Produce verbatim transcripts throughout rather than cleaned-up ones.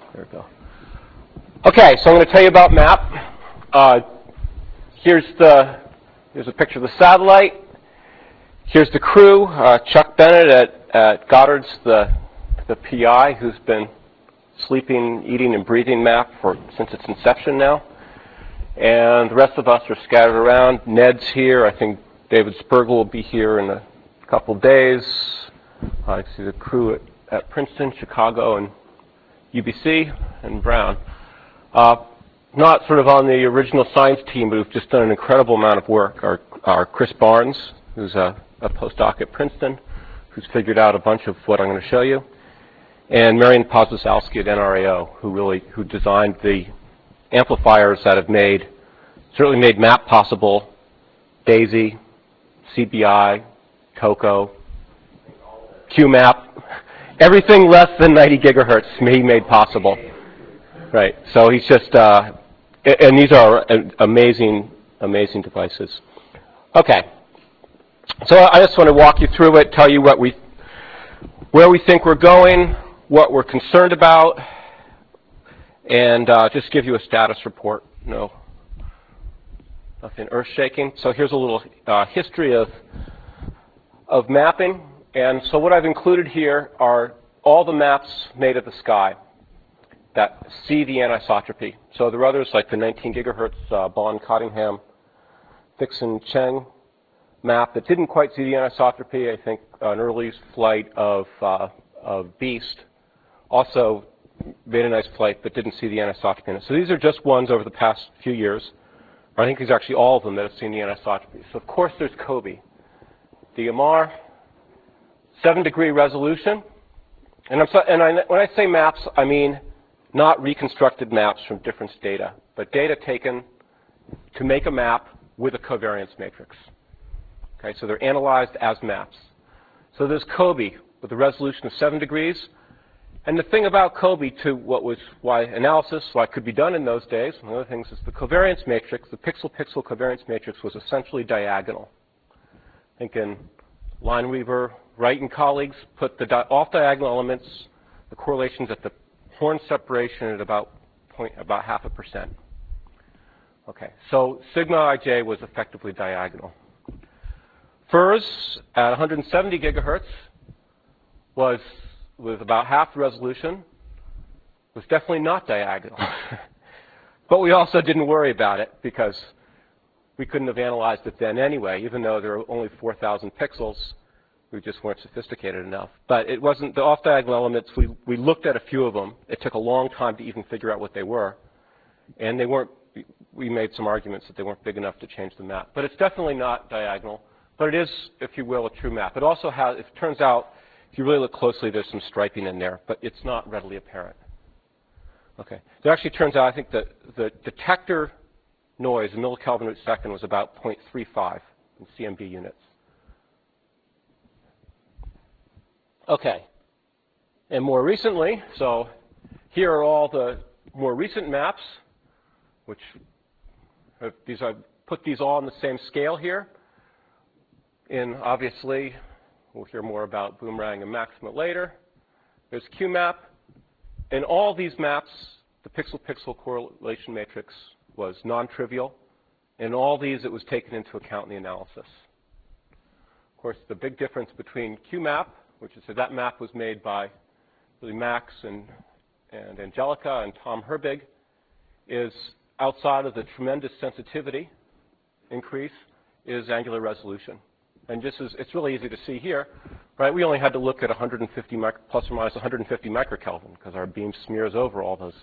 There we go. Okay, so I'm going to tell you about MAP. Uh, here's the here's a picture of the satellite. Here's the crew. Uh, Chuck Bennett at, at Goddard's the the P I who's been sleeping, eating, and breathing MAP for since its inception now. And the rest of us are scattered around. Ned's here. I think David Spergel will be here in a couple days. I see the crew at, at Princeton, Chicago, and U B C, and Brown. Uh, not sort of on the original science team, but who've just done an incredible amount of work are, are Chris Barnes, who's a, a postdoc at Princeton, who's figured out a bunch of what I'm going to show you, and Marian Pozosowski at N R A O, who really who designed the amplifiers that have made certainly made MAP possible, DAISY, C B I, COCO, Q MAP, everything less than ninety gigahertz he made possible. Right. So he's just, uh, and these are amazing, amazing devices. Okay. So I just want to walk you through it, tell you what we, where we think we're going, what we're concerned about, and uh, just give you a status report. No, nothing earth-shaking. So here's a little uh, history of of mapping. And so what I've included here are all the maps made of the sky that see the anisotropy. So there are others like the nineteen gigahertz uh, Bond-Cottingham, Dixon-Cheng map that didn't quite see the anisotropy. I think an early flight of, uh, of Beast also made a nice flight but didn't see the anisotropy. So these are just ones over the past few years. I think these are actually all of them that have seen the anisotropy. So of course there's COBE, D M R, seven degree resolution. And, I'm so, and I, when I say maps, I mean not reconstructed maps from difference data, but data taken to make a map with a covariance matrix. Okay, so they're analyzed as maps. So there's COBE with a resolution of seven degrees. And the thing about COBE, to what was why analysis, why it could be done in those days, one of the things is the covariance matrix, the pixel-pixel covariance matrix was essentially diagonal. I think in Lineweaver, Wright and colleagues put the di off-diagonal elements, the correlations at the Horn separation at about point, about half a percent. Okay, so sigma ij was effectively diagonal. FIRS at one hundred seventy gigahertz was with about half the resolution, was definitely not diagonal. But we also didn't worry about it because we couldn't have analyzed it then anyway, even though there were only four thousand pixels. We just weren't sophisticated enough. But it wasn't the off-diagonal elements. We, we looked at a few of them. It took a long time to even figure out what they were. And they weren't, we made some arguments that they weren't big enough to change the map. But it's definitely not diagonal. But it is, if you will, a true map. It also has, it turns out, if you really look closely, there's some striping in there. But it's not readily apparent. Okay. It actually turns out, I think, that the detector noise in millikelvin root second was about zero point three five in C M B units. Okay, and more recently, so here are all the more recent maps, which have these I've put these all on the same scale here. And obviously, we'll hear more about Boomerang and Maxima later. There's Q MAP. In all these maps, the pixel-pixel correlation matrix was non-trivial. In all these, it was taken into account in the analysis. Of course, the big difference between Q MAP, which is so that map was made by really Max and, and Angelica and Tom Herbig, is outside of the tremendous sensitivity increase is angular resolution. And just as it's really easy to see here, right? We only had to look at one hundred fifty micro, plus or minus one hundred fifty microkelvin because our beam smears over all those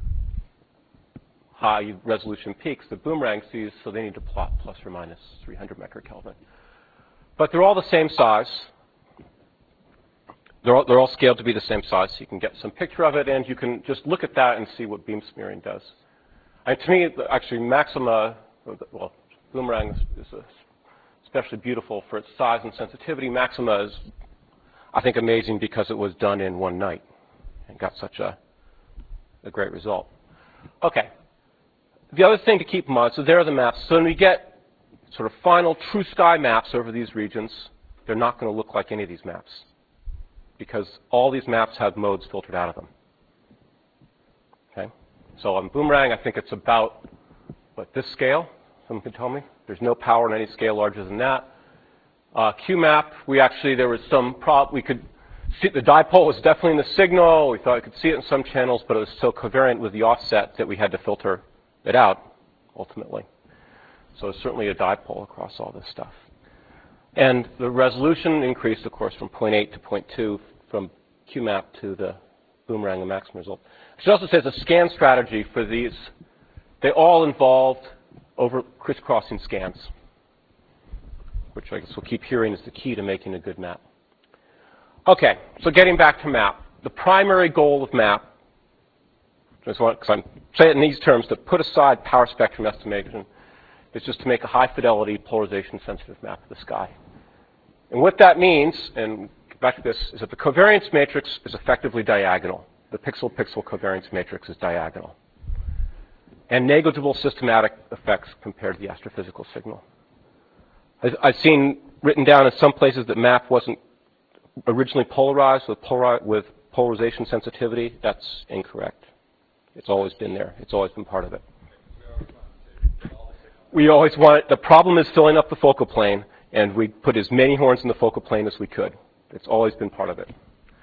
high resolution peaks that Boomerang sees, so they need to plot plus or minus three hundred microkelvin. But they're all the same size. They're all, they're all scaled to be the same size, so you can get some picture of it, and you can just look at that and see what beam smearing does. And to me, actually, Maxima, well, Boomerang is, is especially beautiful for its size and sensitivity. Maxima is, I think, amazing because it was done in one night and got such a, a great result. Okay. The other thing to keep in mind, so there are the maps. So when we get sort of final true sky maps over these regions, they're not going to look like any of these maps, because all these maps have modes filtered out of them. Okay? So on Boomerang, I think it's about, what, this scale? Someone can tell me? There's no power in any scale larger than that. Uh, Q map, we actually, there was some problem. We could see the dipole was definitely in the signal. We thought we could see it in some channels, but it was so covariant with the offset that we had to filter it out, ultimately. So it's certainly a dipole across all this stuff. And the resolution increased, of course, from zero point eight to zero point two from Q map to the Boomerang and maximum result. It also says a scan strategy for these. They all involved over crisscrossing scans, which I guess we'll keep hearing is the key to making a good map. Okay, so getting back to map. The primary goal of map, just want, because I'm saying it in these terms, to put aside power spectrum estimation, is just to make a high fidelity polarization sensitive map of the sky. And what that means, and back to this, is that the covariance matrix is effectively diagonal. The pixel-pixel covariance matrix is diagonal. And negligible systematic effects compared to the astrophysical signal. I've seen written down in some places that map wasn't originally polarized with, polari with polarization sensitivity. That's incorrect. It's always been there. It's always been part of it. We always want, the problem is filling up the focal plane, and we put as many horns in the focal plane as we could. It's always been part of it.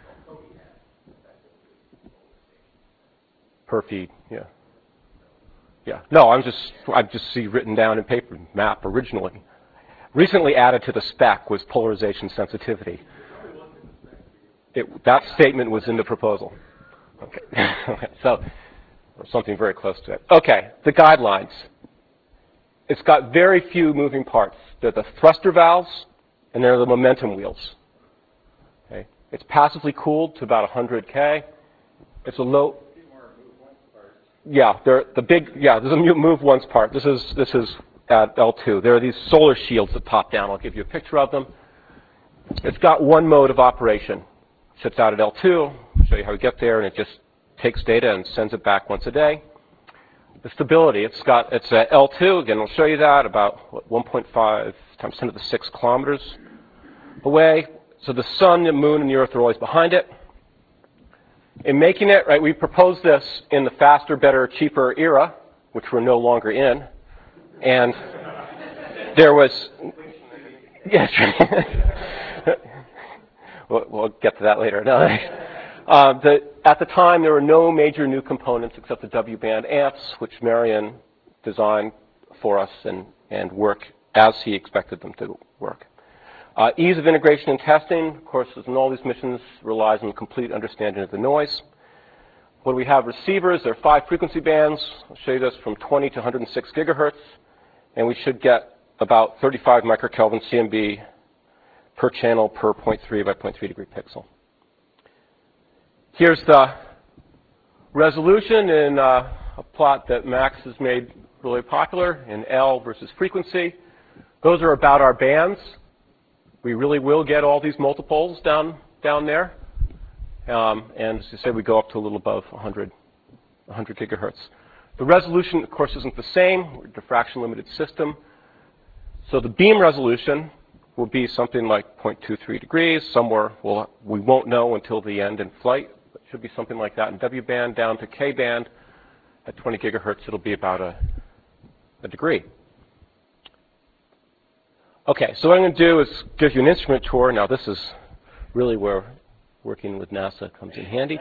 Per feed, yeah. Yeah. No, I'm just, I just see written down in paper, map originally. Recently added to the spec was polarization sensitivity. It, that statement was in the proposal. Okay. So, or something very close to it. Okay, the guidelines. It's got very few moving parts. They're the thruster valves, and they're the momentum wheels. Okay. It's passively cooled to about one hundred K. It's a low. Yeah, they're the big. Yeah, there's a move once part. This is this is at L two. There are these solar shields that pop down. I'll give you a picture of them. It's got one mode of operation. It sits out at L two. I'll show you how we get there, and it just takes data and sends it back once a day. The stability, it's got, it's at L two, again, I'll show you that, about what, one point five times ten to the six kilometers away. So the sun, the moon, and the earth are always behind it. In making it, right, we proposed this in the faster, better, cheaper era, which we're no longer in. And there was, yes, we'll, we'll get to that later. No, uh, the, at the time, there were no major new components except the W-band amps, which Marion designed for us and, and work as he expected them to work. Uh, ease of integration and testing, of course, as in all these missions, relies on complete understanding of the noise. When we have receivers, there are five frequency bands. I'll show you this from twenty to one hundred six gigahertz, and we should get about thirty-five microkelvin C M B per channel per zero point three by zero point three degree pixel. Here's the resolution in uh, a plot that Max has made really popular in L versus frequency. Those are about our bands. We really will get all these multipoles down, down there. Um, and as I say, we go up to a little above one hundred, one hundred gigahertz. The resolution, of course, isn't the same. We're a diffraction limited system. So the beam resolution will be something like zero point two three degrees. Somewhere we'll, we won't know until the end in flight. It should be something like that in W band down to K band. At twenty gigahertz, it'll be about a, a degree. Okay, so what I'm going to do is give you an instrument tour. Now, this is really where working with NASA comes in handy.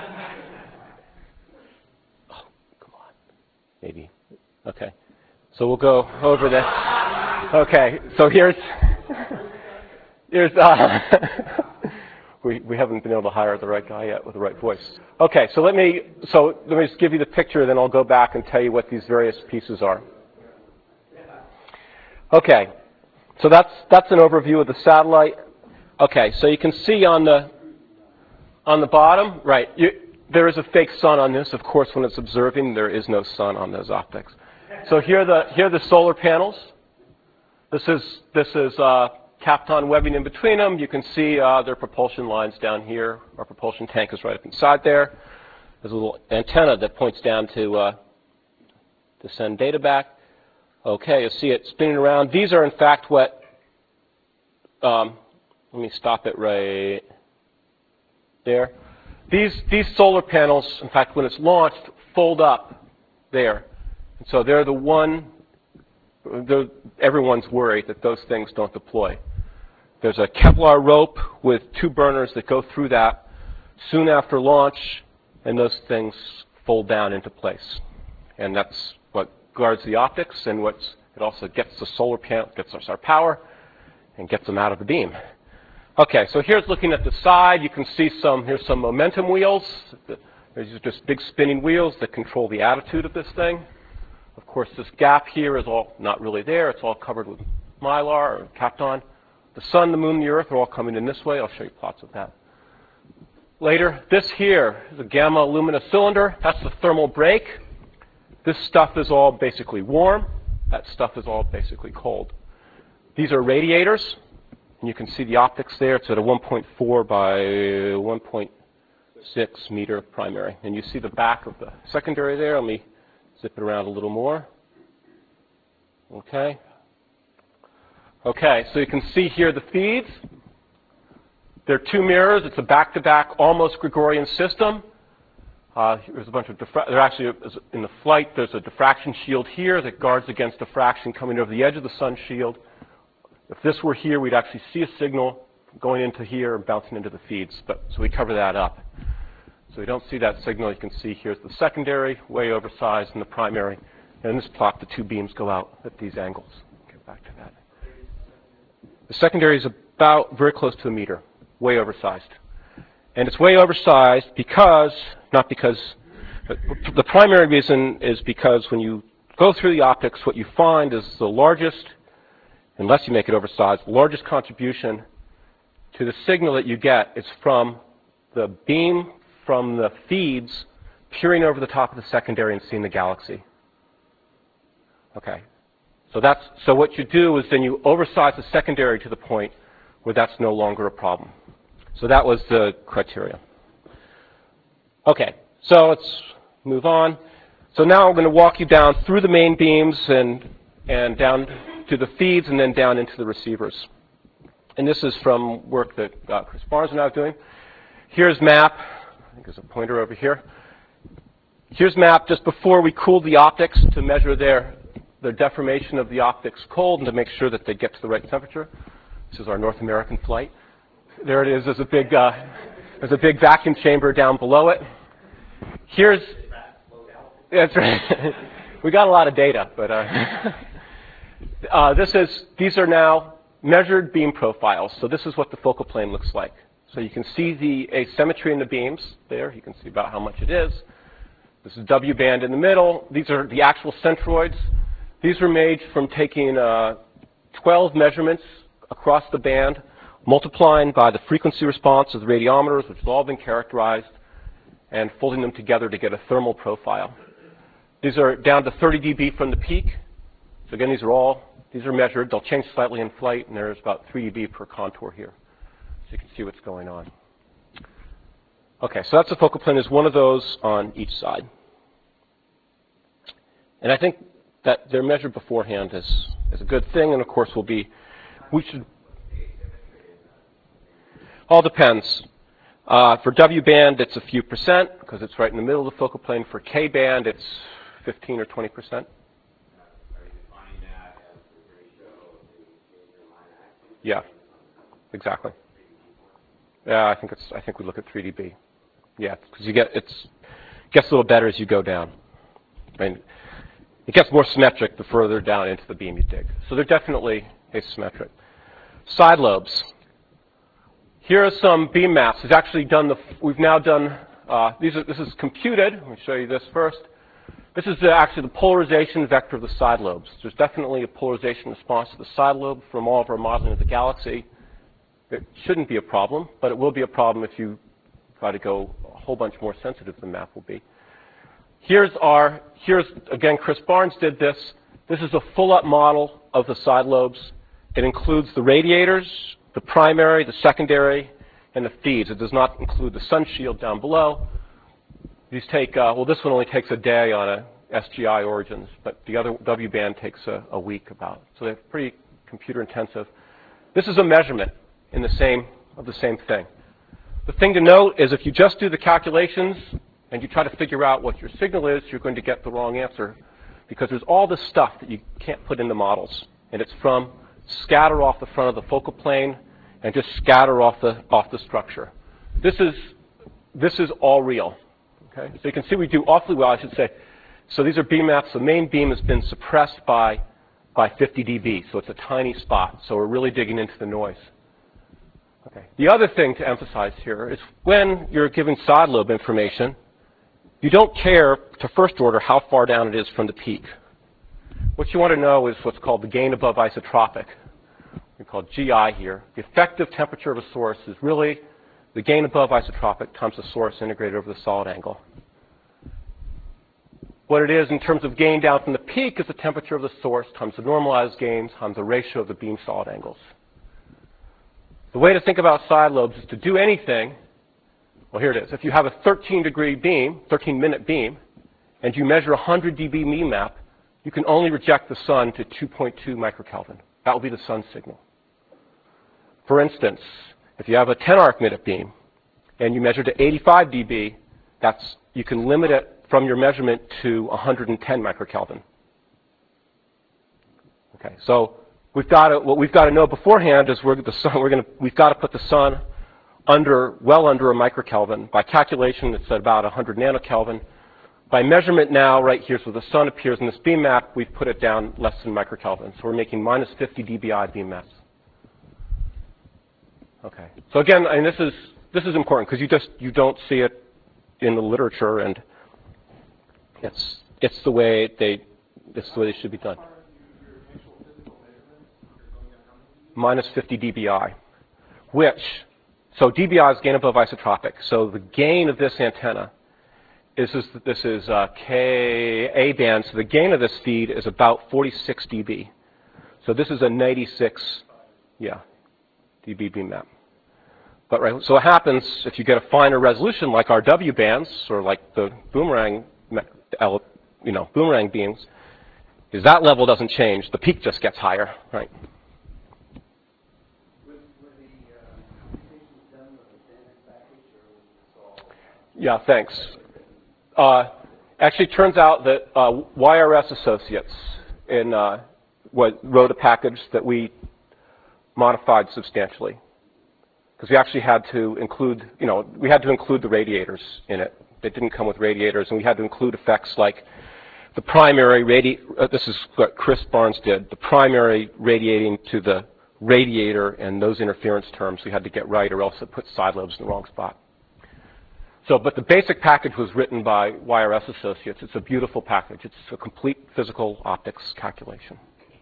Oh, come on. Maybe. Okay. So we'll go over this. Okay, so here's, here's uh, we, we haven't been able to hire the right guy yet with the right voice. Okay, so let me, so let me just give you the picture, then I'll go back and tell you what these various pieces are. Okay. So that's, that's an overview of the satellite. Okay, so you can see on the, on the bottom, right, you, there is a fake sun on this. Of course, when it's observing, there is no sun on those optics. So here are the, here are the solar panels. This is, this is uh, Kapton webbing in between them. You can see uh, their propulsion lines down here. Our propulsion tank is right up inside there. There's a little antenna that points down to, uh, to send data back. Okay, you see it spinning around. These are, in fact, what, um, let me stop it right there. these, these solar panels, in fact, when it's launched, fold up there. And so they're the one, they're, everyone's worried that those things don't deploy. There's a Kevlar rope with two burners that go through that soon after launch, and those things fold down into place. And that's what guards the optics, and what's, it also gets the solar panel, gets us our power, and gets them out of the beam. Okay, so here's looking at the side. You can see some, here's some momentum wheels. These are just big spinning wheels that control the attitude of this thing. Of course, this gap here is all not really there. It's all covered with mylar or Kapton. The sun, the moon, the earth are all coming in this way. I'll show you plots of that later. This here is a gamma lumina cylinder. That's the thermal brake. This stuff is all basically warm. That stuff is all basically cold. These are radiators. And you can see the optics there. It's at a one point four by one point six meter primary. And you see the back of the secondary there. Let me zip it around a little more. Okay. Okay, so you can see here the feeds. There are two mirrors. It's a back-to-back, almost Gregorian system. Uh, there's a bunch of diffra there actually in the flight. There's a diffraction shield here that guards against diffraction coming over the edge of the sun shield. If this were here, we'd actually see a signal going into here and bouncing into the feeds. But so we cover that up. So we don't see that signal. You can see here's the secondary, way oversized, and the primary. And in this plot, the two beams go out at these angles. Get back to that. The secondary is about very close to a meter, way oversized. And it's way oversized because, not because, the primary reason is because when you go through the optics, what you find is the largest, unless you make it oversized, the largest contribution to the signal that you get is from the beam from the feeds peering over the top of the secondary and seeing the galaxy. Okay. So that's, so what you do is then you oversize the secondary to the point where that's no longer a problem. So that was the criteria. Okay, so let's move on. So now I'm going to walk you down through the main beams and, and down to the feeds and then down into the receivers. And this is from work that uh, Chris Barnes and I are doing. Here's MAP. I think there's a pointer over here. Here's MAP just before we cooled the optics to measure their the deformation of the optics cold and to make sure that they get to the right temperature. This is our North American flight. There it is. There's a big, uh, there's a big vacuum chamber down below it. Here's, that's right. We got a lot of data, but uh, uh, this is, these are now measured beam profiles. So this is what the focal plane looks like. So you can see the asymmetry in the beams there. You can see about how much it is. This is W band in the middle. These are the actual centroids. These were made from taking uh, twelve measurements across the band, multiplying by the frequency response of the radiometers, which has all been characterized, and folding them together to get a thermal profile. These are down to thirty D B from the peak. So again, these are all, these are measured. They'll change slightly in flight, and there's about three D B per contour here. So you can see what's going on. Okay, so that's the focal plane. There's one of those on each side. And I think that they're measured beforehand is, is a good thing, and of course will be, we should, all depends. Uh, for W band, it's a few percent, because it's right in the middle of the focal plane. For K band, it's fifteen or twenty percent. Yeah, exactly. Yeah, I think it's, I think we look at three D B. Yeah, because you get, it's, it gets a little better as you go down. I mean, it gets more symmetric the further down into the beam you dig. So they're definitely asymmetric. Side lobes. Here are some beam maps. We've actually done the, we've now done, uh, these are, this is computed. Let me show you this first. This is the, actually the polarization vector of the side lobes. There's definitely a polarization response to the side lobe from all of our modeling of the galaxy. It shouldn't be a problem, but it will be a problem if you try to go a whole bunch more sensitive than MAP will be. Here's our, here's, again, Chris Barnes did this. This is a full-up model of the side lobes. It includes the radiators, the primary, the secondary, and the feeds. It does not include the sun shield down below. These take, uh, well, this one only takes a day on a S G I origins, but the other W band takes a, a week about. So they're pretty computer intensive. This is a measurement in the same, of the same thing. The thing to note is if you just do the calculations and you try to figure out what your signal is, you're going to get the wrong answer because there's all this stuff that you can't put into models. And it's from scatter off the front of the focal plane and just scatter off the, off the structure. This is, this is all real. Okay? So you can see we do awfully well, I should say. So these are beam maps. The main beam has been suppressed by, by fifty D B, so it's a tiny spot. So we're really digging into the noise. Okay. The other thing to emphasize here is when you're giving side lobe information, you don't care to first order how far down it is from the peak. What you want to know is what's called the gain above isotropic. We call it G I here. The effective temperature of a source is really the gain above isotropic times the source integrated over the solid angle. What it is in terms of gain down from the peak is the temperature of the source times the normalized gains times the ratio of the beam solid angles. The way to think about side lobes is to do anything. Well, here it is. If you have a thirteen degree beam, thirteen minute beam, and you measure a one hundred D B beam map, you can only reject the sun to two point two microkelvin. That will be the sun signal. For instance, if you have a ten arc minute beam and you measure to eighty-five D B, that's, you can limit it from your measurement to one hundred ten microkelvin. Okay, so we've got to, what we've got to know beforehand is we're, the sun, we're going to, we've got to put the sun under, well under a microkelvin. By calculation, it's at about one hundred nanokelvin. By measurement now, right here, so the sun appears in this beam map, we've put it down less than microkelvin. So we're making minus fifty D B I beam maps. Okay. So again, I mean, this is this is important because you just you don't see it in the literature, and it's it's the way they it's the way they should be done. Minus fifty D B I, which so D B I is gain above isotropic. So the gain of this antenna is this, this is uh, K A band. So the gain of this feed is about forty-six D B. So this is a ninety-six, yeah, D B beam map. But right, so what happens if you get a finer resolution like our W bands or like the boomerang, you know, boomerang beams, is that level doesn't change. The peak just gets higher, right? Yeah, thanks. Uh, actually, it turns out that uh, Y R S Associates in uh, what wrote a package that we modified substantially because we actually had to include, you know, we had to include the radiators in it. They didn't come with radiators, and we had to include effects like the primary radi. Uh, this is what Chris Barnes did. The primary radiating to the radiator and those interference terms we had to get right, or else it puts side lobes in the wrong spot. So, but the basic package was written by Y R S Associates. It's a beautiful package. It's a complete physical optics calculation.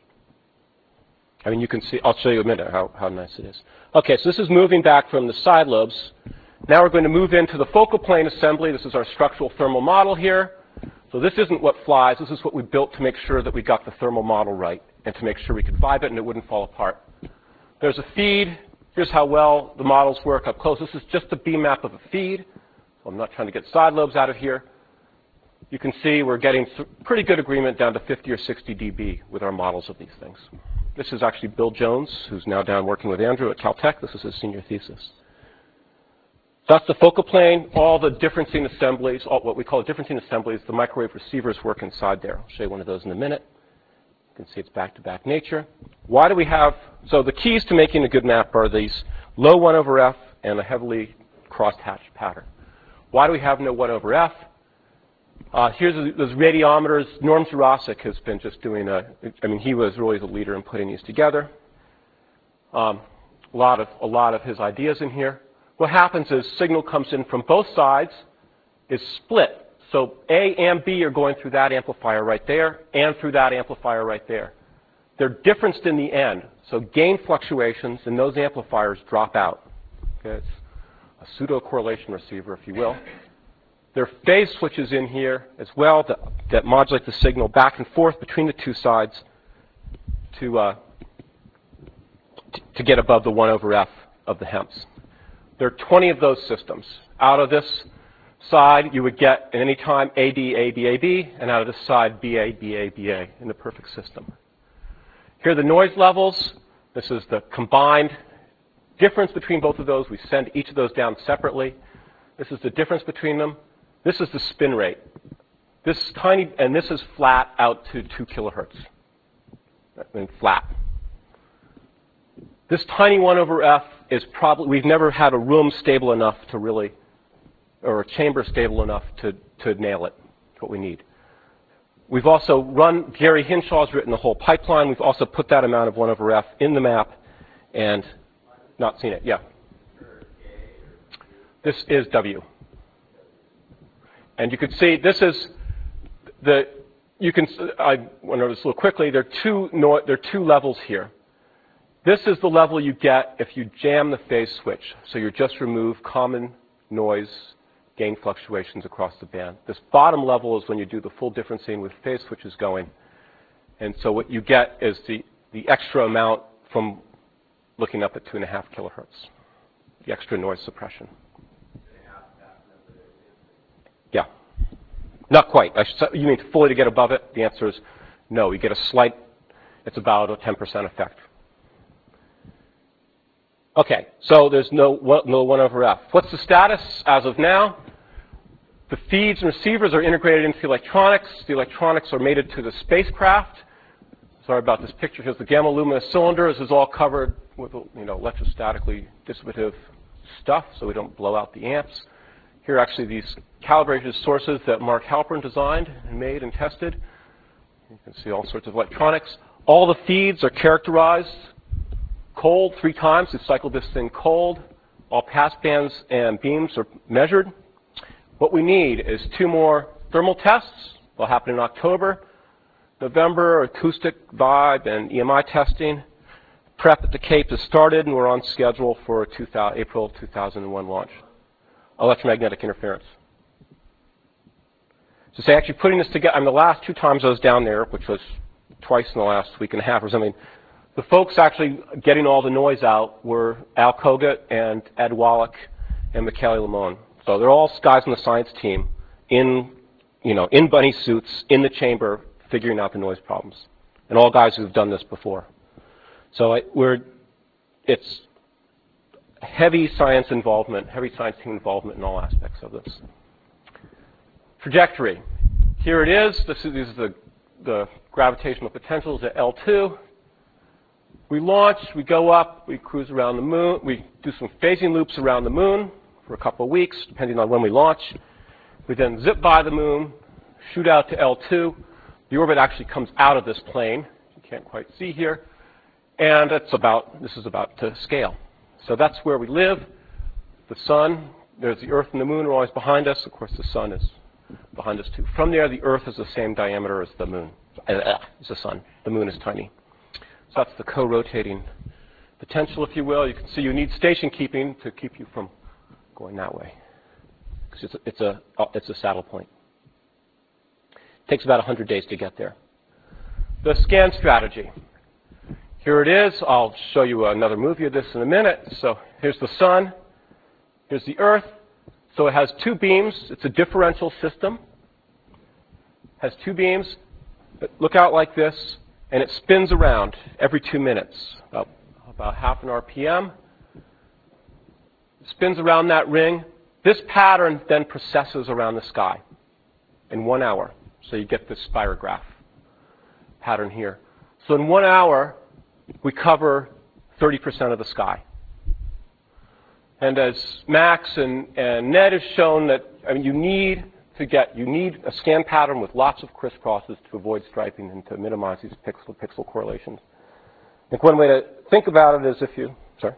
I mean, you can see, I'll show you in a minute how, how nice it is. Okay, so this is moving back from the side lobes. Now we're going to move into the focal plane assembly. This is our structural thermal model here. So this isn't what flies. This is what we built to make sure that we got the thermal model right and to make sure we could vibe it and it wouldn't fall apart. There's a feed. Here's how well the models work up close. This is just a beam map of a feed. So I'm not trying to get side lobes out of here. You can see we're getting pretty good agreement down to fifty or sixty D B with our models of these things. This is actually Bill Jones, who's now down working with Andrew at Caltech. This is his senior thesis. That's the focal plane. All the differencing assemblies, all what we call differencing assemblies, the microwave receivers work inside there. I'll show you one of those in a minute. You can see it's back-to-back nature. Why do we have, so the keys to making a good map are these low one over F and a heavily crosshatched pattern. Why do we have no one over F? Uh, here's a, those radiometers. Norm Jurasic has been just doing a, I mean, he was really the leader in putting these together. Um, a lot of, a lot of his ideas in here. What happens is signal comes in from both sides, is split. So A and B are going through that amplifier right there and through that amplifier right there. They're differenced in the end. So gain fluctuations in those amplifiers drop out. Okay, it's a pseudo-correlation receiver, if you will. There are phase switches in here as well that, that modulate the signal back and forth between the two sides to, uh, t to get above the one over F of the HEMPS. There are twenty of those systems. Out of this side, you would get at any time A D, A B, A B, and out of this side, B A, B A, B A in the perfect system. Here are the noise levels. This is the combined difference between both of those. We send each of those down separately. This is the difference between them. This is the spin rate. This tiny, and this is flat out to two kilohertz. I mean, flat. This tiny one over F is probably, we've never had a room stable enough to really, or a chamber stable enough to, to nail it. That's what we need. We've also run, Gary Hinshaw's written the whole pipeline. We've also put that amount of one over F in the map and not seen it. Yeah. This is W. And you can see this is the, you can, I went over this a little quickly. There are two, no, there are two levels here. This is the level you get if you jam the phase switch. So you just remove common noise gain fluctuations across the band. This bottom level is when you do the full differencing with phase switches going. And so what you get is the, the extra amount from looking up at two and a half kilohertz, the extra noise suppression. Yeah. Not quite. I should, you mean fully to get above it? The answer is no. You get a slight, it's about a ten percent effect. Okay, so there's no, no one over F. What's the status as of now? The feeds and receivers are integrated into the electronics. The electronics are mated to the spacecraft. Sorry about this picture. Here's the gamma luminous cylinder. This is all covered with, you know, electrostatically dissipative stuff so we don't blow out the amps. Here are actually these calibrated sources that Mark Halpern designed and made and tested. You can see all sorts of electronics. All the feeds are characterized cold three times. We cycled this thing cold. All pass bands and beams are measured. What we need is two more thermal tests. They'll happen in October. November, acoustic, vibe, and E M I testing. Prep at the Cape has started, and we're on schedule for a April two thousand one launch. Electromagnetic interference. So say actually putting this together, I mean the last two times I was down there, which was twice in the last week and a half or something, the folks actually getting all the noise out were Al Kogut and Ed Wallach and Michele Limon. So they're all guys on the science team in, you know, in bunny suits, in the chamber, figuring out the noise problems. And all guys who've done this before. So I, we're, it's heavy science involvement, heavy science team involvement in all aspects of this. Trajectory. Here it is. This is, these are the, the gravitational potentials at L two. We launch, we go up, we cruise around the moon, we do some phasing loops around the moon for a couple of weeks, depending on when we launch. We then zip by the moon, shoot out to L two. The orbit actually comes out of this plane. You can't quite see here. And it's about, this is about to scale. So that's where we live. The sun, there's the Earth and the moon are always behind us. Of course, the sun is behind us too. From there, the Earth is the same diameter as the moon. It's the sun. The moon is tiny. So that's the co-rotating potential, if you will. You can see you need station keeping to keep you from going that way. Because it's a, it's a, it's a saddle point. It takes about one hundred days to get there. The scan strategy. Here it is. I'll show you another movie of this in a minute. So here's the sun. Here's the Earth. So it has two beams. It's a differential system. It has two beams that look out like this. And it spins around every two minutes, about, about half an R P M. It spins around that ring. This pattern then processes around the sky in one hour. So you get this spirograph pattern here. So in one hour, we cover thirty percent of the sky. And as Max and, and Ned have shown that, I mean, you need to get, you need a scan pattern with lots of crisscrosses to avoid striping and to minimize these pixel-to-pixel correlations. I think one way to think about it is if you, sorry,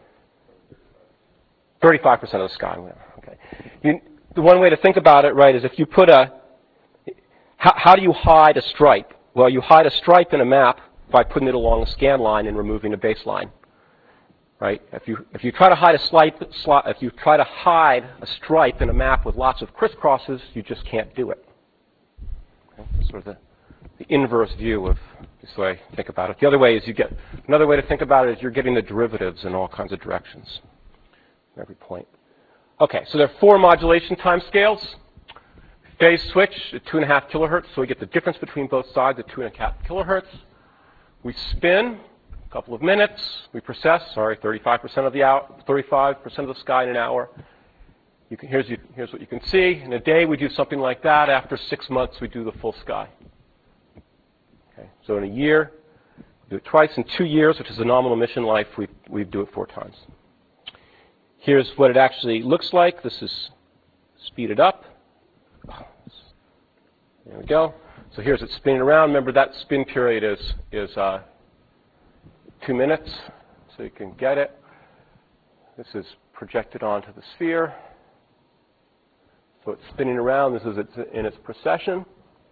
thirty-five percent of the sky. Okay. You, the one way to think about it, right, is if you put a, how, how do you hide a stripe? Well, you hide a stripe in a map by putting it along a scan line and removing a baseline. Right? If you if you try to hide a slipe, sli if you try to hide a stripe in a map with lots of crisscrosses, you just can't do it. Okay? That's sort of the, the inverse view of this way I think about it. The other way is you get another way to think about it is you're getting the derivatives in all kinds of directions at every point. Okay, so there are four modulation time scales. Phase switch at two and a half kilohertz, so we get the difference between both sides at two and a half kilohertz. We spin couple of minutes, we process, sorry, thirty-five percent of the hour, thirty-five percent of the sky in an hour. You can, here's, you, here's what you can see. In a day, we do something like that. After six months, we do the full sky. Okay, so in a year, we do it twice. In two years, which is a nominal mission life, we, we do it four times. Here's what it actually looks like. This is speeded up. There we go. So here's it spinning around. Remember, that spin period is, is uh, two minutes, so you can get it. This is projected onto the sphere. So it's spinning around. This is its, in its precession.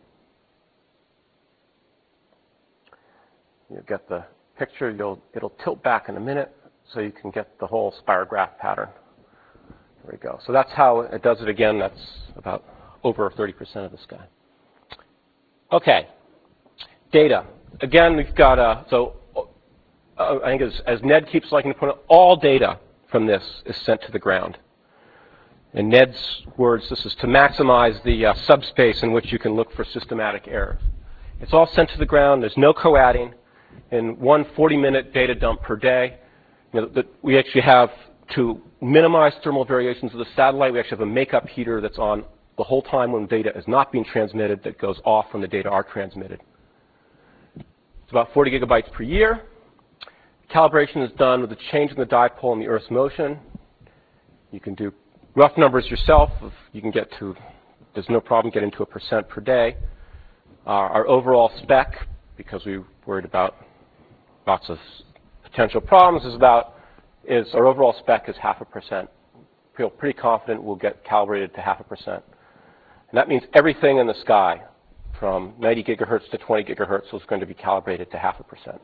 You get the picture. You'll, it'll tilt back in a minute, so you can get the whole spirograph pattern. There we go. So that's how it does it again. That's about over thirty percent of the sky. Okay, data. Again, we've got a, so uh, I think as, as Ned keeps liking to point out, all data from this is sent to the ground. In Ned's words, this is to maximize the uh, subspace in which you can look for systematic errors. It's all sent to the ground. There's no co-adding. In one forty-minute data dump per day, you know, that we actually have, to minimize thermal variations of the satellite, we actually have a makeup heater that's on the whole time when data is not being transmitted, that goes off when the data are transmitted. It's about forty gigabytes per year. Calibration is done with a change in the dipole and the Earth's motion. You can do rough numbers yourself. You can get to, there's no problem getting to a percent per day. Uh, our overall spec, because we worried about lots of potential problems, is about, is our overall spec is half a percent. Feel pretty confident we'll get calibrated to half a percent. And that means everything in the sky from ninety gigahertz to twenty gigahertz is going to be calibrated to half a percent.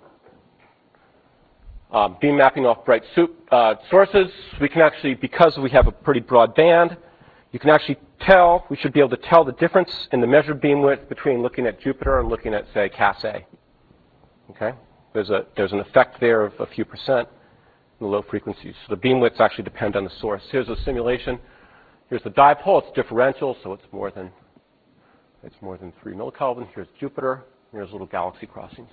Um, beam mapping off bright soup, uh, sources, we can actually, because we have a pretty broad band, you can actually tell, we should be able to tell the difference in the measured beam width between looking at Jupiter and looking at, say, Cas A. Okay? There's, a, there's an effect there of a few percent in the low frequencies. So the beam widths actually depend on the source. Here's a simulation. Here's the dipole. It's differential, so it's more than, it's more than three millikelvin. Here's Jupiter. Here's little galaxy crossings.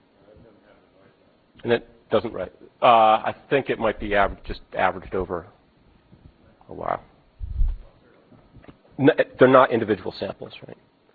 And it doesn't write. Uh, I think it might be average, just averaged over a while. No, they're not individual samples, right?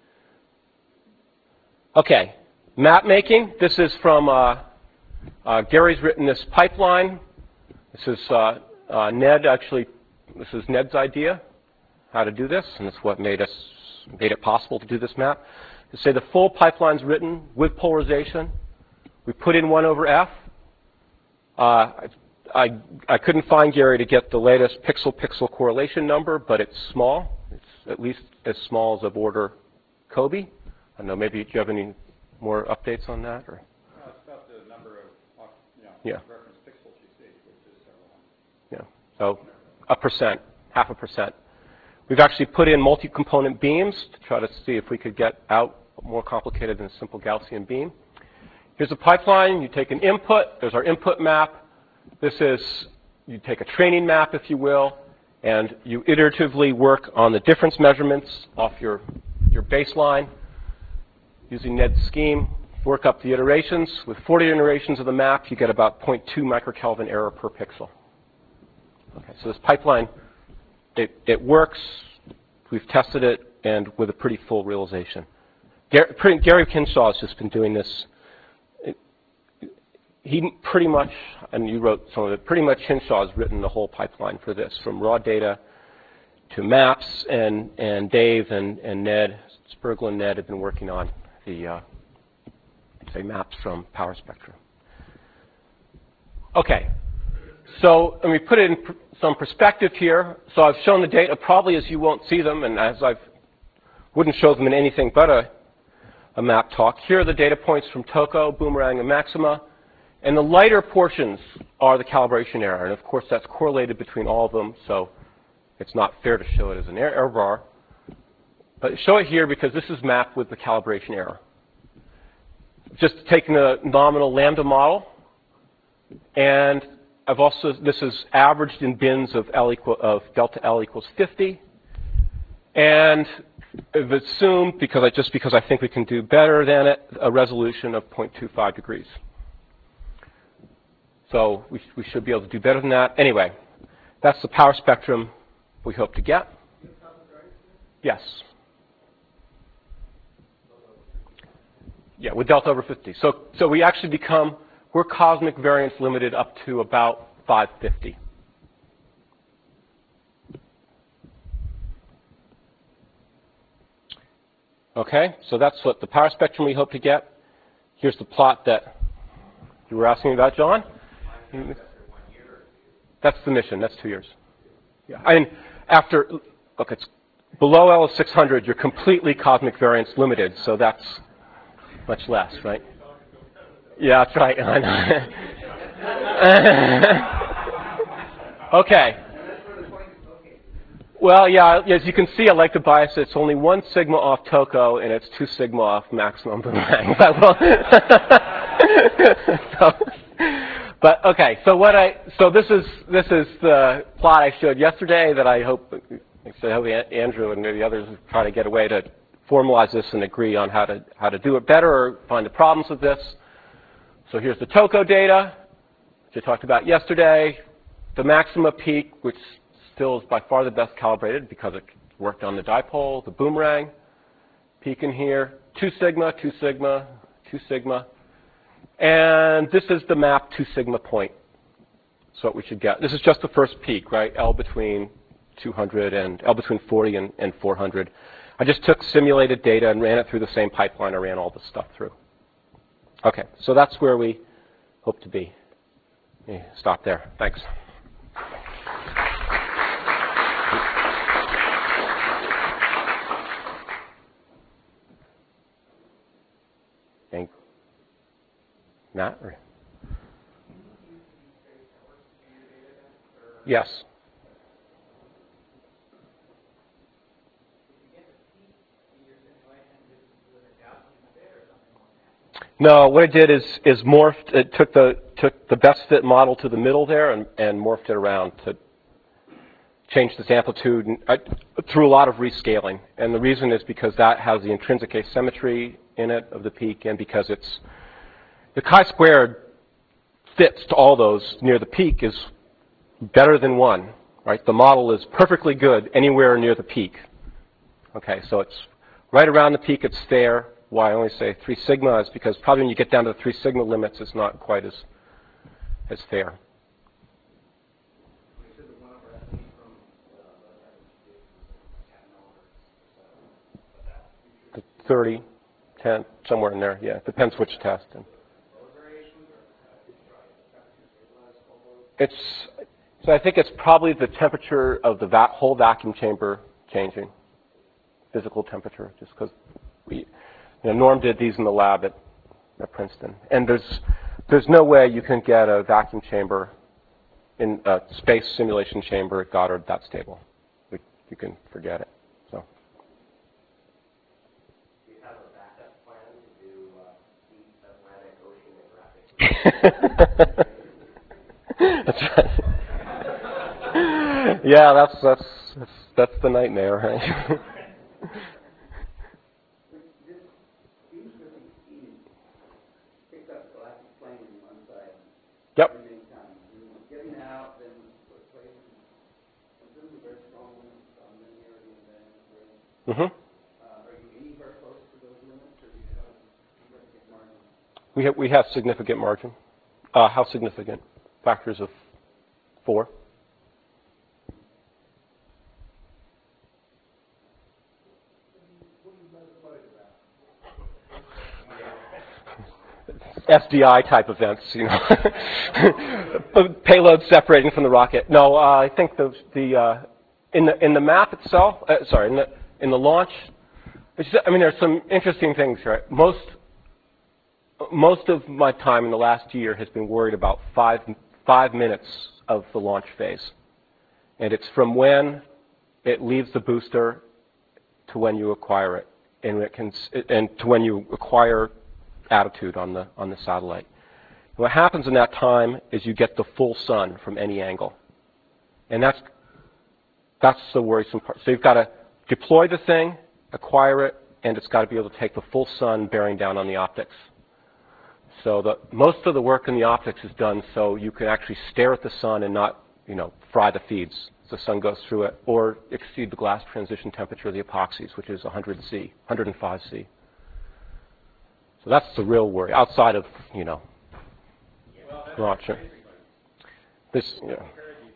Okay, map making. This is from, uh, uh, Gary's written this pipeline. This is uh, uh, Ned actually, this is Ned's idea, how to do this, and it's what made us, made it possible to do this map. To say the full pipeline's written with polarization. We put in one over F. Uh, I, I, I couldn't find Gary to get the latest pixel-pixel correlation number, but it's small. It's at least as small as a border Kobe. I don't know, maybe do you have any more updates on that? Or? No, it's about the number of, you know, yeah. reference pixels you see, which is several. Yeah, so a percent, half a percent. We've actually put in multi-component beams to try to see if we could get out more complicated than a simple Gaussian beam. Here's a pipeline. You take an input. There's our input map. This is, you take a training map, if you will, and you iteratively work on the difference measurements off your, your baseline using Ned's scheme. Work up the iterations. With forty iterations of the map, you get about zero point two microkelvin error per pixel. Okay, so this pipeline, it, it works. We've tested it, and with a pretty full realization. Gary, Gary Kinshaw's just been doing this. It, he pretty much, and you wrote some of it, pretty much Kinshaw's written the whole pipeline for this, from raw data to maps, and, and Dave and, and Ned, Spergel and Ned have been working on the, uh, say, maps from power spectra. Okay, so let me put it in pr some perspective here. So I've shown the data, probably as you won't see them, and as I wouldn't show them in anything but a, a map talk. Here are the data points from TOCO, Boomerang, and Maxima. And the lighter portions are the calibration error. And of course, that's correlated between all of them, so it's not fair to show it as an error bar. But show it here because this is mapped with the calibration error. Just taking a nominal lambda model, and I've also, this is averaged in bins of L equal, of delta L equals fifty. And I've assumed, because I, just because I think we can do better than it, a resolution of zero point two five degrees. So we, we should be able to do better than that. Anyway, that's the power spectrum we hope to get. Yes. Yeah, with delta over fifty. So, so we actually become, we're cosmic variance limited up to about five fifty. Okay, so that's what the power spectrum we hope to get. Here's the plot that you were asking about, John. That's the mission. That's two years. Yeah. I mean, after, look, it's below L of six hundred, you're completely cosmic variance limited, so that's much less, right? Yeah, that's right. Okay. Well, yeah, as you can see, I like to bias it. It's only one sigma off Toko, and it's two sigma off maximum boomerang. so, but okay, so what I so this is this is the plot I showed yesterday that I hope I hope Andrew and maybe others try to get a way to formalize this and agree on how to how to do it better or find the problems with this. So here's the Toko data, which I talked about yesterday. The maxima peak, which still is by far the best calibrated because it worked on the dipole, the boomerang peak in here, two sigma, two sigma, two sigma. And this is the map two sigma point. So what we should get. This is just the first peak, right? L between two hundred and L between forty and, and four hundred. I just took simulated data and ran it through the same pipeline I ran all this stuff through. Okay, so that's where we hope to be. Let me stop there. Thanks. And Matt? Or? Yes. No, what it did is is morphed. It took the took the best fit model to the middle there and, and morphed it around to change this amplitude and, uh, through a lot of rescaling. And the reason is because that has the intrinsic asymmetry in it of the peak, and because it's the chi-squared fits to all those near the peak is better than one, right? The model is perfectly good anywhere near the peak. Okay, so it's right around the peak. It's fair. Why I only say three sigma is because probably when you get down to the three sigma limits, it's not quite as as fair. The thirty, ten, somewhere in there. Yeah, depends which test. And it's so I think it's probably the temperature of the va whole vacuum chamber changing, physical temperature, just because we. You know, Norm did these in the lab at, at Princeton, and there's there's no way you can get a vacuum chamber in a space simulation chamber at Goddard that stable. We, you can forget it. So. Do you have a backup plan to do uh, deep Atlantic Ocean graphics? That's right. Yeah, that's that's that's that's the nightmare, right? Yep. Getting out, then replacing, considerably very strong limits on linearity and then Mm-hmm. uh, are you anywhere close to those limits, or do you have significant margin? We have we have significant margin. Uh, how significant? Factors of four. S D I type events, you know, payload separating from the rocket. No, uh, I think the the uh, in the in the map itself. Uh, sorry, in the in the launch. It's, I mean, there's some interesting things, right? Most most of my time in the last year has been worried about five five minutes of the launch phase, and it's from when it leaves the booster to when you acquire it, and it can and to when you acquire attitude on the on the satellite. And what happens in that time is you get the full sun from any angle, and that's that's the worrisome part. So you've got to deploy the thing, acquire it, and it's got to be able to take the full sun bearing down on the optics. So the, most of the work in the optics is done so you can actually stare at the sun and not, you know, fry the feeds as the sun goes through it, or exceed the glass transition temperature of the epoxies, which is one hundred C, one hundred five C. So that's the real worry, outside of, you know, launcher. This, you know.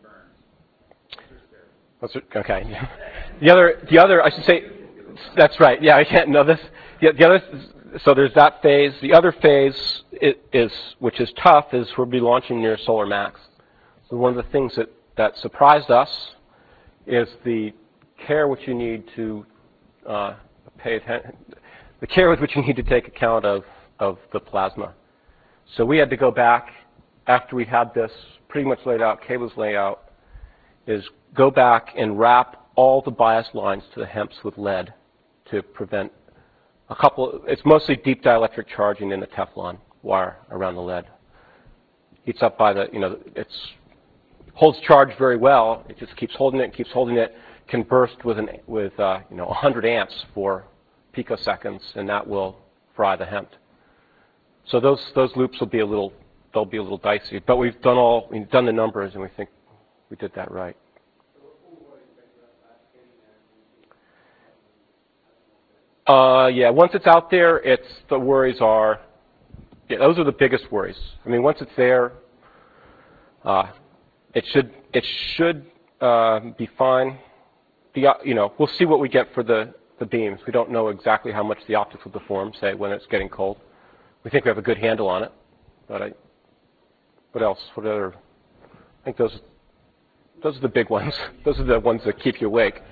That's okay. The other, the other, I should say, that's right. Yeah, I can't know this. The, the other, so there's that phase. The other phase is, which is tough, is we'll be launching near Solar Max. So one of the things that, that surprised us is the care which you need to uh, pay attention, the care with which you need to take account of, of the plasma. So we had to go back after we had this pretty much laid out, cables laid out, is go back and wrap all the bias lines to the hemps with lead to prevent a couple, it's mostly deep dielectric charging in the Teflon wire around the lead. Heats up by the, you know, it's holds charge very well. It just keeps holding it, keeps holding it, can burst with, an, with uh, you know, one hundred amps for picoseconds, and that will fry the hemp. So those, those loops will be a little, they'll be a little dicey. But we've done all, we've done the numbers, and we think we did that right. Uh, yeah, once it's out there, it's, the worries are, yeah, those are the biggest worries. I mean, once it's there, uh, it should, it should uh, be fine. The, uh, you know, we'll see what we get for the, the beams. We don't know exactly how much the optics will deform, say, when it's getting cold. We think we have a good handle on it. But I, what else? What other? I think those, those are the big ones. Those are the ones that keep you awake.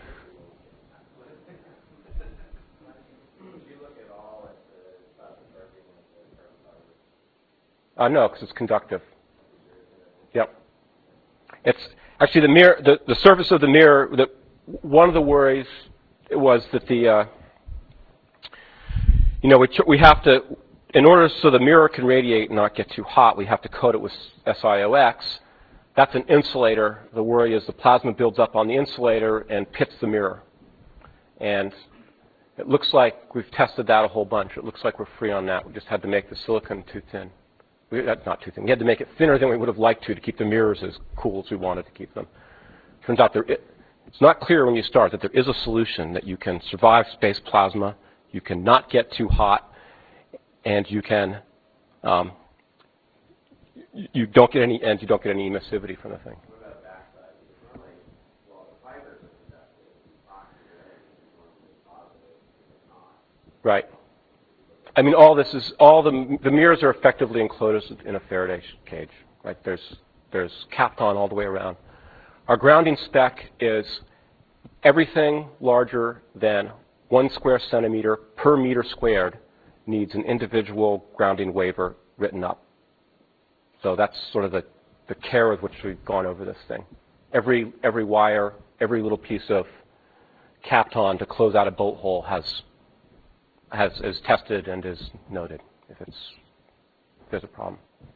Uh, no, because it's conductive. Yep. It's actually the mirror. The, the surface of the mirror. The, one of the worries was that the, uh, you know, we, we have to, in order so the mirror can radiate and not get too hot, we have to coat it with S I O X. That's an insulator. The worry is the plasma builds up on the insulator and pits the mirror. And it looks like we've tested that a whole bunch. It looks like we're free on that. We just had to make the silicon too thin. We, that's not too thin. We had to make it thinner than we would have liked to to keep the mirrors as cool as we wanted to keep them. Turns out there, it, it's not clear when you start that there is a solution that you can survive space plasma, you can not get too hot, and you can um, you don't get any and you don't get any emissivity from the thing. What about the backside? Normally, well, the fibers are conductive, epoxy, normally positive, but not. Right. I mean, all this is all the the mirrors are effectively enclosed in a Faraday cage. Right? There's there's Kapton all the way around. Our grounding spec is everything larger than one square centimeter per meter squared needs an individual grounding waiver written up. So that's sort of the, the care with which we've gone over this thing. Every every wire, every little piece of Kapton to close out a bolt hole has has is tested and is noted if it's if there's a problem.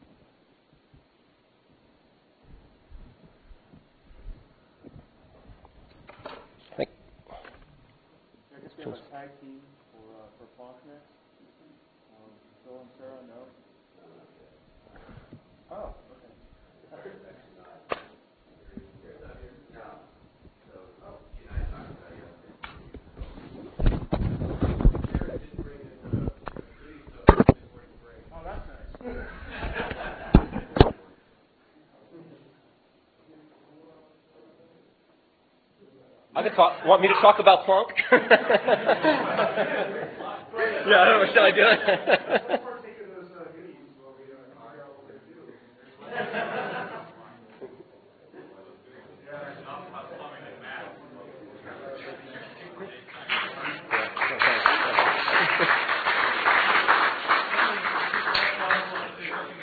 I think. I guess we have a tag team for uh, for Planck next. Um, Phil and Sarah, no. Oh, okay. Oh, that's nice. I could talk. Want me to talk about Planck? Yeah, I don't know. Shall I do it?